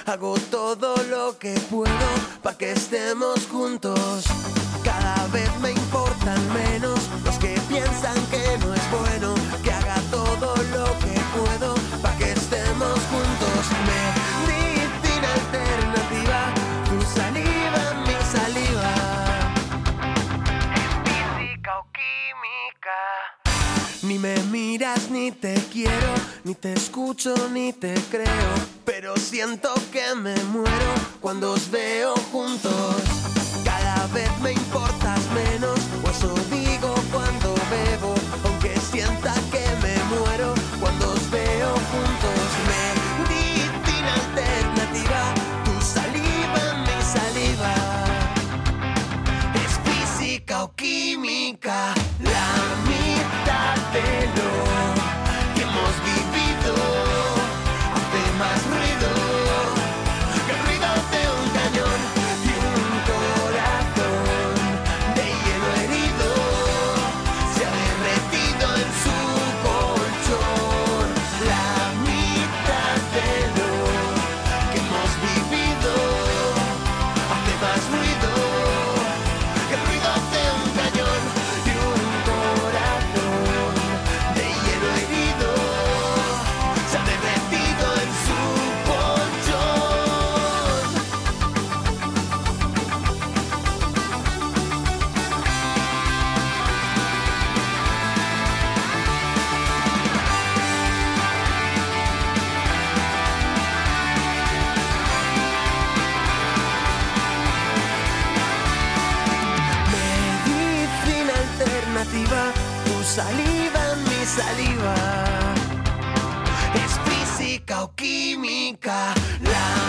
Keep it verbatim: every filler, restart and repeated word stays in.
Hago todo lo que puedo pa' que estemos juntos. Cada vez me importan menos los que piensan que no es bueno que haga todo lo que puedo pa' que estemos juntos. Medicina alternativa, tu saliva, mi saliva. Es física o química. Ni me miras ni te quiero, ni te escucho ni te creo, pero siento que me muero cuando os veo juntos. Cada vez me importas menos, o eso digo cuando bebo, aunque sienta que me muero cuando os veo juntos. Medicina alternativa, tu saliva, mi saliva. Es física o química, la mitad de lo que hemos vivido hace más ruido que el ruido de un cañón y un corazón de hielo herido se ha derretido en su colchón. La mitad de lo que hemos vivido hace más ruido que el ruido de un cañón y un corazón de hielo herido se ha derretido en su colchón. Medicina alternativa, tu saliva, mi saliva. Es física o química, la